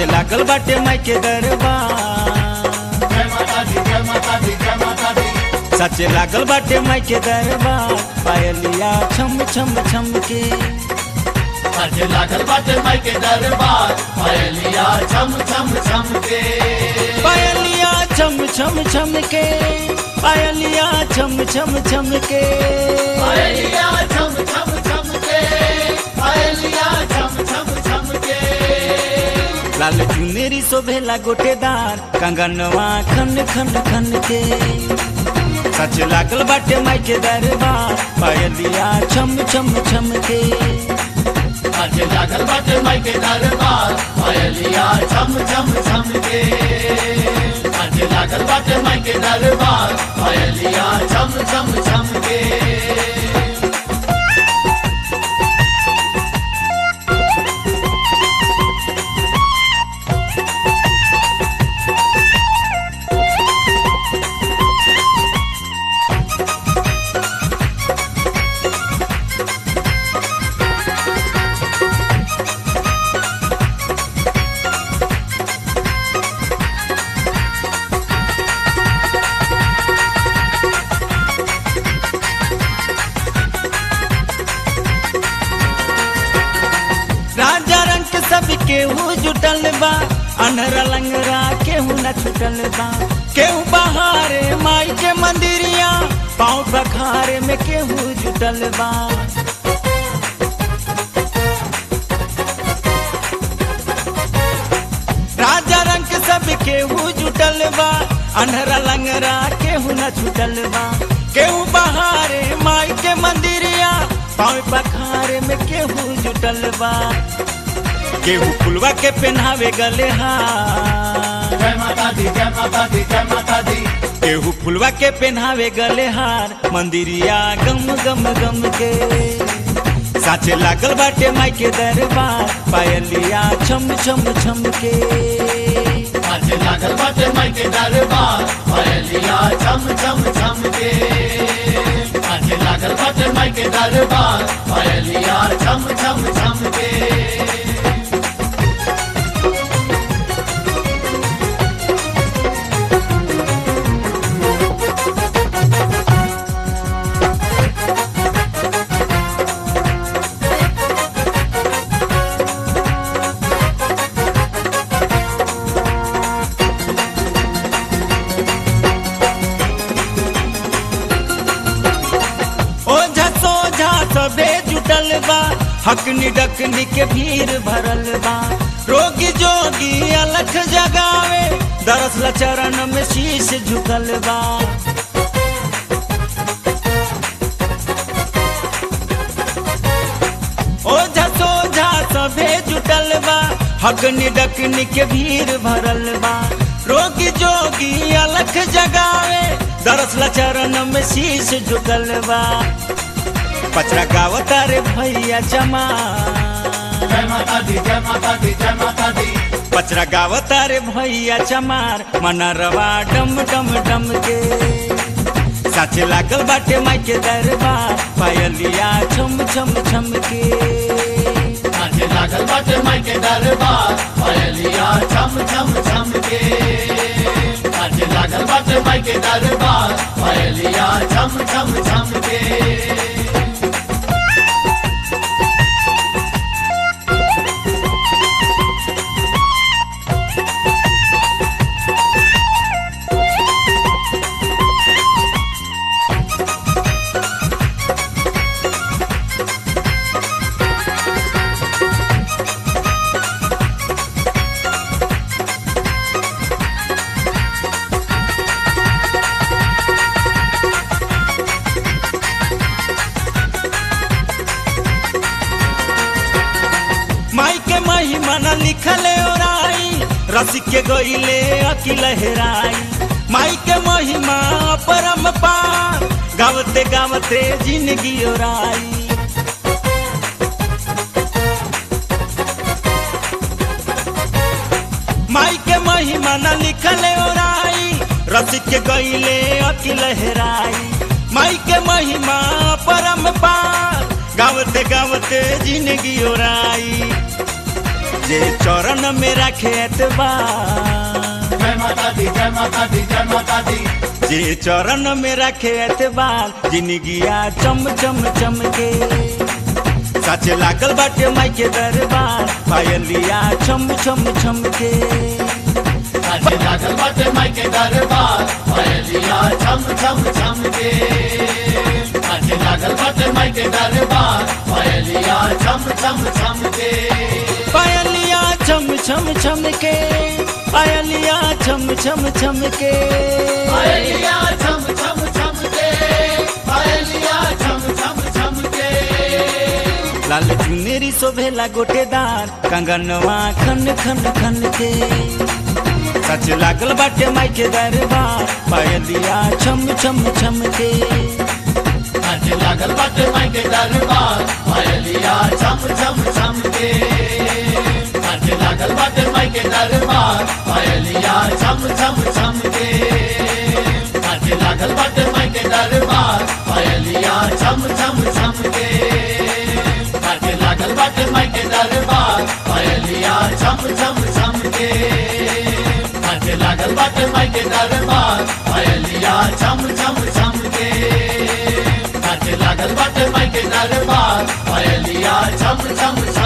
साचे लागल बाटे माई के दरबार। जय माता दी जय माता दी जय माता दी। साचे लागल बाटे माई के दरबार। पायलिया छम छम छम के साचे लागल बाटे माई के दरबार। पायलिया छम छम छम के। पायलिया छम छम छम के पायलिया छम छम छम के पायलिया छम छम छम के। पायलिया छम छम छम के। लाल चुनेरी शोभेला गोटेदार कंगनवा खन खन खन के साचे लागल बाटे माई के दरबार। पायलिया छम छम छम के साचे लागल बाटे माई के दरबार। पायलिया छम छम छम के। साचे लागल बाटे माई के दरबार। पायलिया छम छम छम के। राजा रंग के सब केहू जुटल बा। अनहरा लंगरा केहू न छुटल बा। केहू बहारे माई के मंदिरिया पाँव पखारे में केहू जुटल बा। राजा रंग के सब केहू जुटल बा। अनहरा लंगरा केहू न छुटल बा। केहू बहारे माई के मंदिरिया पाँव पखारे में केहू जुटल बा। केहू फुलवा के पहनावे गले हार। जय माता दी जय माता दी जय माता दी। केहू फुलवा के पहनावे गले हार। मंदिरिया गम गम गम के साचे लागल बाटे माई के दरबार। पायलिया छम छम छम के साचे लागल बाटे माई के दरबार। पायलिया छम छम छम के। साचे लागल बाटे माई के दरबार। पायलिया छम छम छम के। ओझा सोझा सबे जुटल बा। हकनी डकनी के भीड़ भरल बा। रोगी जोगी अलख जगावे दरअसल चरण में शीश झुकल बा। ओझा सोझा सबे जुटल बा। हकनी डकनी के भीड़ भरल बा। रोगी जोगी अलख जगावे दरअसल चरण में शीश झुकल बा। पचरा गावता रे भैया जमा। जय माता दी जय माता दी जय माता दी। पचरा गावता रे भैया चमार। मनरवा डम डम डम के साचे लागल बाटे माई के दरबार। पायलिया छम छम छम के साचे लागल बाटे माई के दरबार। पायलिया छम छम छम के। साचे लागल बाटे माई के दरबार। पायलिया छम छम छम के। माई के महिमा न लिखले ओराई। रसिक के गईले अकिल हेराई। माई के महिमा परम पार। गावते गावते जिंदगी ओराई। माई के महिमा न लिखले ओराई। रसिक के गईले अकिल हेराई। माई के महिमा परम पार। गावते गावते जिंदगी ओराई। जे चरण में रखे एतबार, जय माता दी जय माता दी जय माता दी। जे चरण में रखे एतबार, जिंदगिया चम चम चमके। सच लागल बाटे माई के दरबार, पायलिया छम छम छमके। सच लागल बाटे माई के दरबार, पायलिया छम छम छमके। सच लागल बाटे माई के दरबार, पायलिया छम छम छमके। पायलिया छम छम छमके, पायलिया छम छम छमके। पायलिया छम छम छमके, पायलिया छम छम छमके। लाल चुनेरी शोभेला गोटेदार, कंगनवा खन खन खन के। सच लागल बाटे माई के दरबार, पायलिया छम छम छमके। सच लागल बाटे माई के दरबार, पायलिया छम छम छमके। सच लागल बाटे माई के दरबार, पायलिया छम छम छमके। सच लागल बाटे माई के दरबार, पायलिया छम छम छमके। सच लागल बाटे माई के दरबार, पायलिया छम छम छमके। सच लागल बाटे माई के दरबार, पायलिया छम छम छमके। सच लागल बाटे माई के दरबार, पायलिया छम छम छमके।